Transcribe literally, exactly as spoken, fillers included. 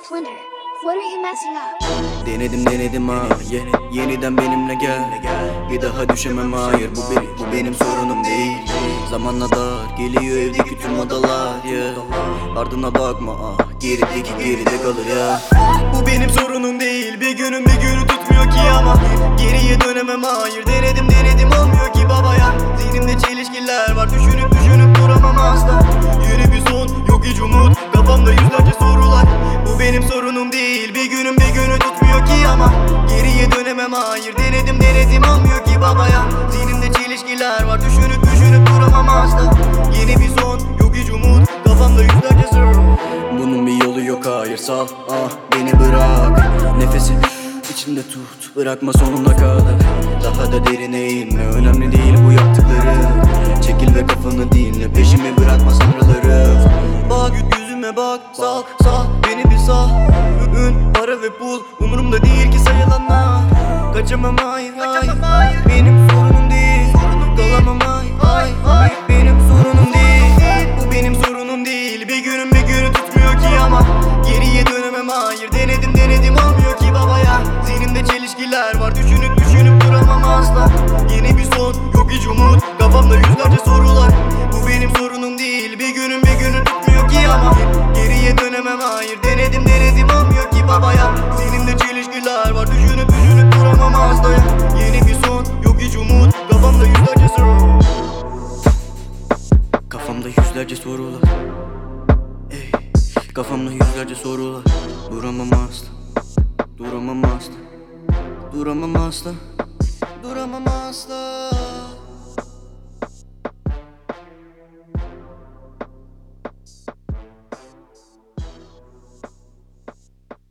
Splinter, what are you messing up? Denedim denedim ha yeni, yeniden benimle gel. Bir daha düşemem hayır, bu, benim, bu benim sorunum değil. Zamanla dar geliyor evdeki tüm odalar yeah. Ardına bakma ah, gerideki geride kalır ya. Bu benim sorunum değil, bir günün bir günü tutmuyor ki ama geriye dönemem hayır. Denedim denedim olmuyor ki baba ya. Zihnimde çelişkiler var, düşünüp düşünüp duramam asla. Yeni bir son, yok hiç umut, kafamda yüzlerce sorular. Bu benim sorunum değil, bir günün bir günü tutmuyor ki ama geriye dönemem hayır. Denedim denedim olmuyor ki baba ya. Zihnimde çelişkiler var, düşünüp düşünüp duramam asla. Yeni bir son, yok hiç umut, kafamda yüzlerce soru. Bunun bir yolu yok hayır, sal ah beni bırak. Nefesi içinde tut, bırakma sonuna kadar. Daha da derine inme, önemli değil bu yaptıkları. Çekil ve kafanı dinle, peşimi bırakma sanrıları. Bak yüzüme bak, sal sal beni bir sal. Ün, para ve pul umurumda değil ki sayılanlar. Kaçamam hayır hayır, benim sorunum değil. Kalamam hayır hayır, benim sorunum değil. Bu benim sorunum değil, bir günün bir günü tutmuyor ki ama geriye dönemem hayır. Denedim denedim olmuyor ki baba ya. Zihnimde çelişkiler var, düşünüp düşünüp duramam asla. Yeni bir son, yok hiç umut, kafamda yüzlerce sorular. Bu benim sorunum değil, bir günün bir günü tutmuyor ki ama geriye dönemem hayır. Denedim denedim olmuyor ki baba ya. Zihnimde çelişkiler var, düşünüp düşünüp duramam asla ya. Yeni bir son, yok hiç umut, kafamda yüzlerce soru. Kafamda yüzlerce sorular ey. Kafamda yüzlerce sorular. Duramam asla, duramam asla, duramam asla, duramam asla.